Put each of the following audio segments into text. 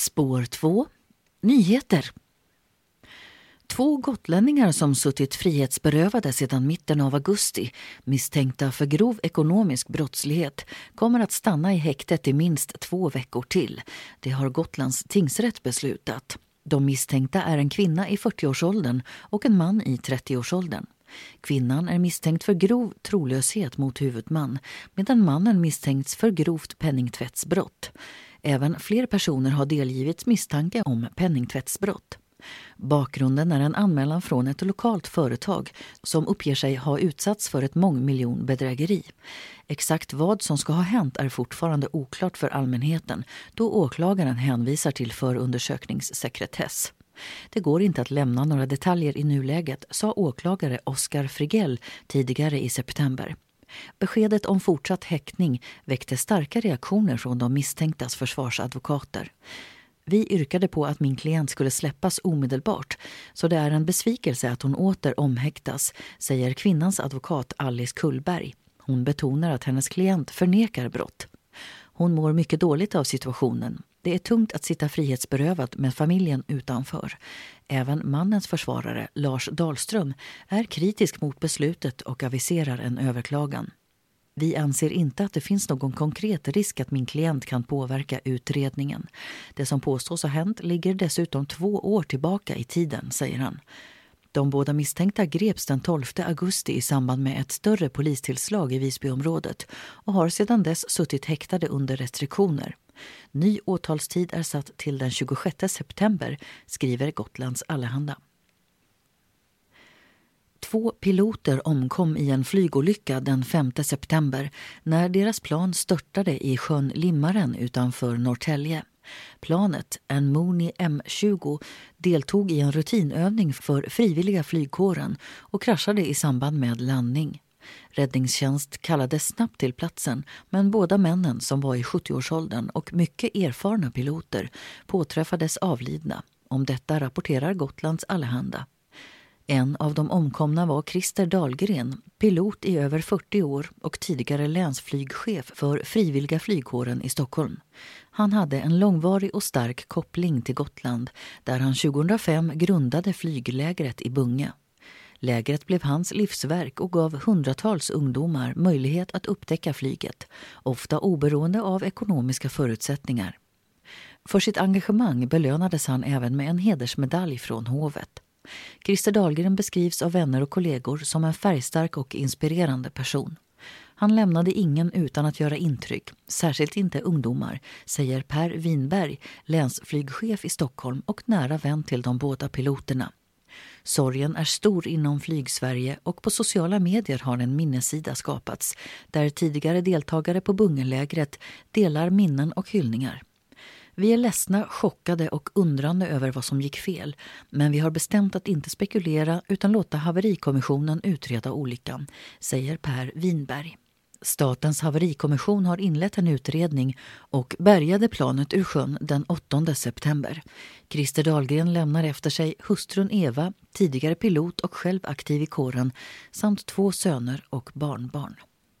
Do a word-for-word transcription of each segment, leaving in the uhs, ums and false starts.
Spår två. Nyheter. Två gotlänningar som suttit frihetsberövade sedan mitten av augusti, misstänkta för grov ekonomisk brottslighet, kommer att stanna i häktet i minst två veckor till. Det har Gotlands tingsrätt beslutat. De misstänkta är en kvinna i fyrtioårsåldern och en man i trettioårsåldern. Kvinnan är misstänkt för grov trolöshet mot huvudman, medan mannen misstänkts för grovt penningtvättsbrott. Även fler personer har delgivits misstanke om penningtvättsbrott. Bakgrunden är en anmälan från ett lokalt företag som uppger sig ha utsatts för ett mångmiljonbedrägeri. Exakt vad som ska ha hänt är fortfarande oklart för allmänheten, då åklagaren hänvisar till förundersökningssekretess. Det går inte att lämna några detaljer i nuläget, sa åklagare Oskar Frigell tidigare i september. Beskedet om fortsatt häktning väckte starka reaktioner från de misstänktas försvarsadvokater. Vi yrkade på att min klient skulle släppas omedelbart, så det är en besvikelse att hon åter omhäktas, säger kvinnans advokat Alice Kullberg. Hon betonar att hennes klient förnekar brott. Hon mår mycket dåligt av situationen. Det är tungt att sitta frihetsberövad med familjen utanför. Även mannens försvarare, Lars Dahlström, är kritisk mot beslutet och aviserar en överklagan. Vi anser inte att det finns någon konkret risk att min klient kan påverka utredningen. Det som påstås ha hänt ligger dessutom två år tillbaka i tiden, säger han. De båda misstänkta greps den tolfte augusti i samband med ett större polistillslag i Visbyområdet och har sedan dess suttit häktade under restriktioner. Ny åtalstid är satt till den tjugosjätte september, skriver Gotlands Allehanda. Två piloter omkom i en flygolycka den femte september när deras plan störtade i sjön Limmaren utanför Norrtälje. Planet, en Mooney M tjugo, deltog i en rutinövning för frivilliga flygkåren och kraschade i samband med landning. Räddningstjänst kallades snabbt till platsen, men båda männen som var i sjuttioårsåldern och mycket erfarna piloter påträffades avlidna. Om detta rapporterar Gotlands Allehanda. En av de omkomna var Christer Dahlgren, pilot i över fyrtio år och tidigare länsflygchef för frivilliga flygkåren i Stockholm. Han hade en långvarig och stark koppling till Gotland där han tjugohundrafem grundade flyglägret i Bunge. Lägret blev hans livsverk och gav hundratals ungdomar möjlighet att upptäcka flyget, ofta oberoende av ekonomiska förutsättningar. För sitt engagemang belönades han även med en hedersmedalj från hovet. Christer Dahlgren beskrivs av vänner och kollegor som en färgstark och inspirerande person. Han lämnade ingen utan att göra intryck, särskilt inte ungdomar, säger Per Winberg, länsflygchef i Stockholm och nära vän till de båda piloterna. Sorgen är stor inom Flygsverige och på sociala medier har en minnessida skapats där tidigare deltagare på Bungelägret delar minnen och hyllningar. Vi är ledsna, chockade och undrande över vad som gick fel, men vi har bestämt att inte spekulera utan låta haverikommissionen utreda olyckan, säger Per Winberg. Statens haverikommission har inlett en utredning och bärgade planet ur sjön den åttonde september. Christer Dahlgren lämnar efter sig hustrun Eva, tidigare pilot och själv aktiv i kåren, samt två söner och barnbarn.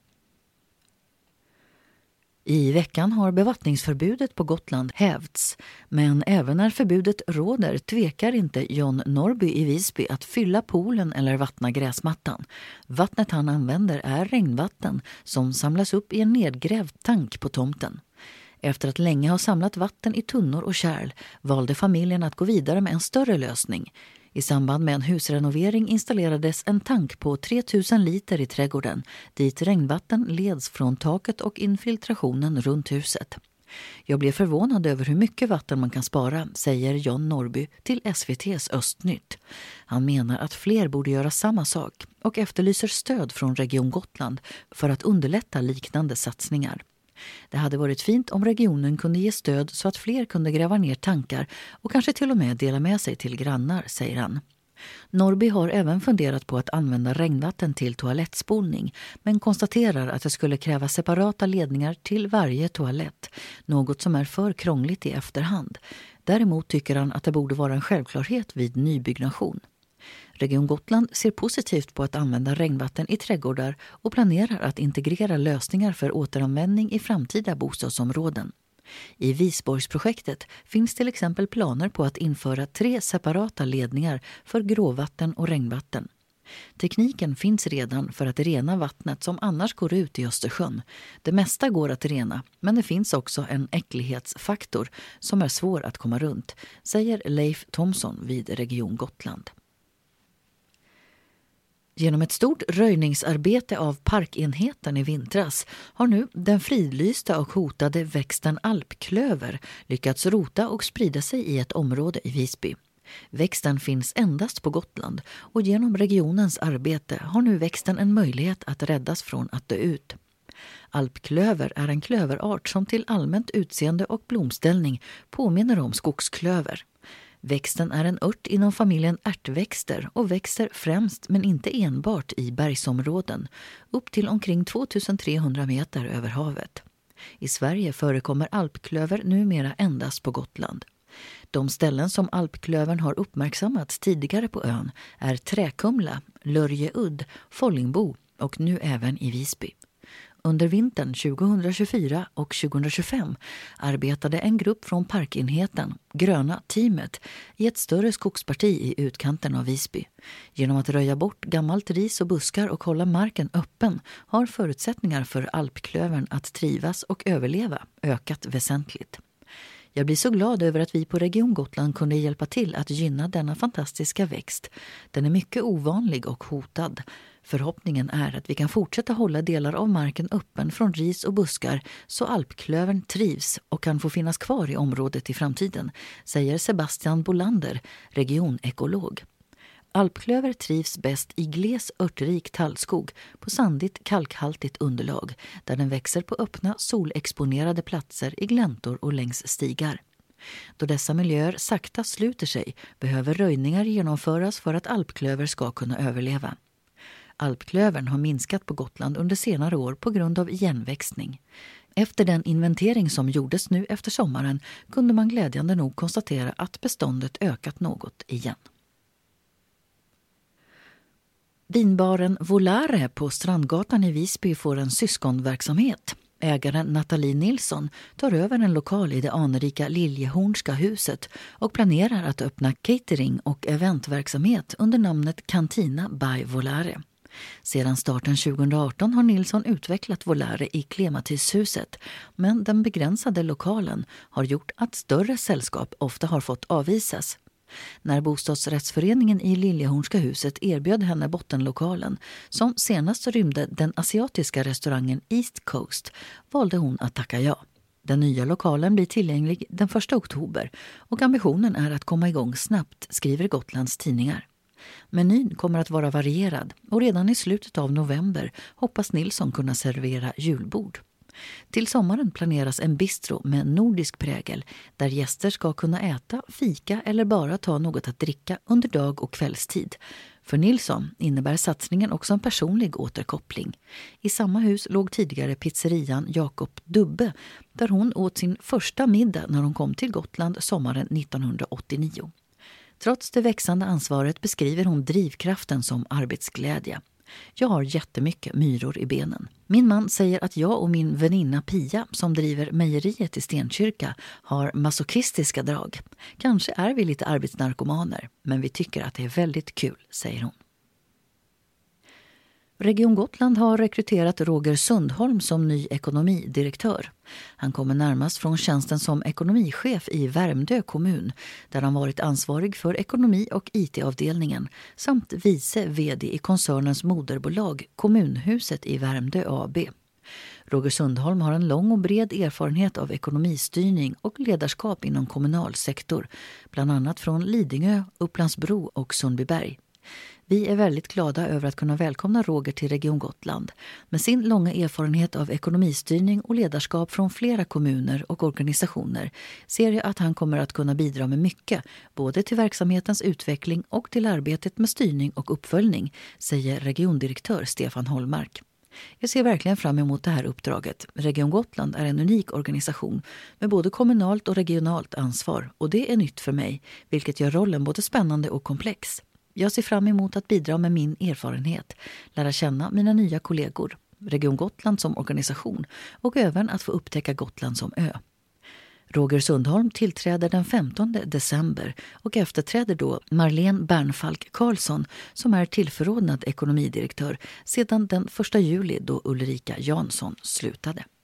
I veckan har bevattningsförbudet på Gotland hävts, men även när förbudet råder tvekar inte John Norby i Visby att fylla poolen eller vattna gräsmattan. Vattnet han använder är regnvatten som samlas upp i en nedgrävd tank på tomten. Efter att länge ha samlat vatten i tunnor och kärl valde familjen att gå vidare med en större lösning. I samband med en husrenovering installerades en tank på tre tusen liter i trädgården dit regnvatten leds från taket och infiltrationen runt huset. Jag blev förvånad över hur mycket vatten man kan spara, säger John Norby till S V T:s Östnytt. Han menar att fler borde göra samma sak och efterlyser stöd från Region Gotland för att underlätta liknande satsningar. Det hade varit fint om regionen kunde ge stöd så att fler kunde gräva ner tankar och kanske till och med dela med sig till grannar, säger han. Norby har även funderat på att använda regnvatten till toalettspolning, men konstaterar att det skulle kräva separata ledningar till varje toalett, något som är för krångligt i efterhand. Däremot tycker han att det borde vara en självklarhet vid nybyggnation. Region Gotland ser positivt på att använda regnvatten i trädgårdar och planerar att integrera lösningar för återanvändning i framtida bostadsområden. I Visborgsprojektet finns till exempel planer på att införa tre separata ledningar för gråvatten och regnvatten. Tekniken finns redan för att rena vattnet som annars går ut i Östersjön. Det mesta går att rena, men det finns också en äcklighetsfaktor som är svår att komma runt, säger Leif Thomsson vid Region Gotland. Genom ett stort röjningsarbete av parkenheten i vintras har nu den fridlysta och hotade växten alpklöver lyckats rota och sprida sig i ett område i Visby. Växten finns endast på Gotland och genom regionens arbete har nu växten en möjlighet att räddas från att dö ut. Alpklöver är en klöverart som till allmänt utseende och blomställning påminner om skogsklöver. Växten är en ört inom familjen ärtväxter och växer främst men inte enbart i bergsområden, upp till omkring tvåtusen meter över havet. I Sverige förekommer alpklöver numera endast på Gotland. De ställen som alpklövern har uppmärksammats tidigare på ön är Träkumla, Lörjeudd, Follingbo och nu även i Visby. Under vintern tjugohundratjugofyra och tjugohundratjugofem arbetade en grupp från parkenheten, Gröna teamet, i ett större skogsparti i utkanten av Visby. Genom att röja bort gammalt ris och buskar och hålla marken öppen har förutsättningar för alpklövern att trivas och överleva ökat väsentligt. Jag blir så glad över att vi på Region Gotland kunde hjälpa till att gynna denna fantastiska växt. Den är mycket ovanlig och hotad. Förhoppningen är att vi kan fortsätta hålla delar av marken öppen från ris och buskar så alpklövern trivs och kan få finnas kvar i området i framtiden, säger Sebastian Bolander, regionekolog. Alpklöver trivs bäst i gles örtrik tallskog på sandigt kalkhaltigt underlag där den växer på öppna solexponerade platser i gläntor och längs stigar. Då dessa miljöer sakta sluter sig behöver röjningar genomföras för att alpklöver ska kunna överleva. Alpklövern har minskat på Gotland under senare år på grund av igenväxning. Efter den inventering som gjordes nu efter sommaren kunde man glädjande nog konstatera att beståndet ökat något igen. Vinbaren Volare på Strandgatan i Visby får en syskonverksamhet. Ägaren Nathalie Nilsson tar över en lokal i det anrika Liljehornska huset och planerar att öppna catering- och eventverksamhet under namnet Cantina by Volare. Sedan starten tjugohundraarton har Nilsson utvecklat Volare i Klematishuset, men den begränsade lokalen har gjort att större sällskap ofta har fått avvisas. När bostadsrättsföreningen i Liljehornska huset erbjöd henne bottenlokalen, som senast rymde den asiatiska restaurangen East Coast, valde hon att tacka ja. Den nya lokalen blir tillgänglig den första oktober och ambitionen är att komma igång snabbt, skriver Gotlands tidningar. Menyn kommer att vara varierad och redan i slutet av november hoppas Nilsson kunna servera julbord. Till sommaren planeras en bistro med nordisk prägel där gäster ska kunna äta, fika eller bara ta något att dricka under dag- och kvällstid. För Nilsson innebär satsningen också en personlig återkoppling. I samma hus låg tidigare pizzerian Jakob Dubbe där hon åt sin första middag när hon kom till Gotland sommaren nittonhundraåttionio. Trots det växande ansvaret beskriver hon drivkraften som arbetsglädje. Jag har jättemycket myror i benen. Min man säger att jag och min väninna Pia som driver mejeriet i Stenkyrka har masochistiska drag. Kanske är vi lite arbetsnarkomaner, men vi tycker att det är väldigt kul, säger hon. Region Gotland har rekryterat Roger Sundholm som ny ekonomidirektör. Han kommer närmast från tjänsten som ekonomichef i Värmdö kommun där han varit ansvarig för ekonomi- och I T-avdelningen samt vice vd i koncernens moderbolag Kommunhuset i Värmdö A B. Roger Sundholm har en lång och bred erfarenhet av ekonomistyrning och ledarskap inom kommunal sektor, bland annat från Lidingö, Upplandsbro och Sundbyberg. Vi är väldigt glada över att kunna välkomna Roger till Region Gotland. Med sin långa erfarenhet av ekonomistyrning och ledarskap från flera kommuner och organisationer ser jag att han kommer att kunna bidra med mycket, både till verksamhetens utveckling och till arbetet med styrning och uppföljning, säger regiondirektör Stefan Holmark. Jag ser verkligen fram emot det här uppdraget. Region Gotland är en unik organisation med både kommunalt och regionalt ansvar och det är nytt för mig, vilket gör rollen både spännande och komplex. Jag ser fram emot att bidra med min erfarenhet, lära känna mina nya kollegor, Region Gotland som organisation och även att få upptäcka Gotland som ö. Roger Sundholm tillträder den femtonde december och efterträder då Marlene Bernfalk Karlsson som är tillförordnad ekonomidirektör sedan den första juli då Ulrika Jansson slutade.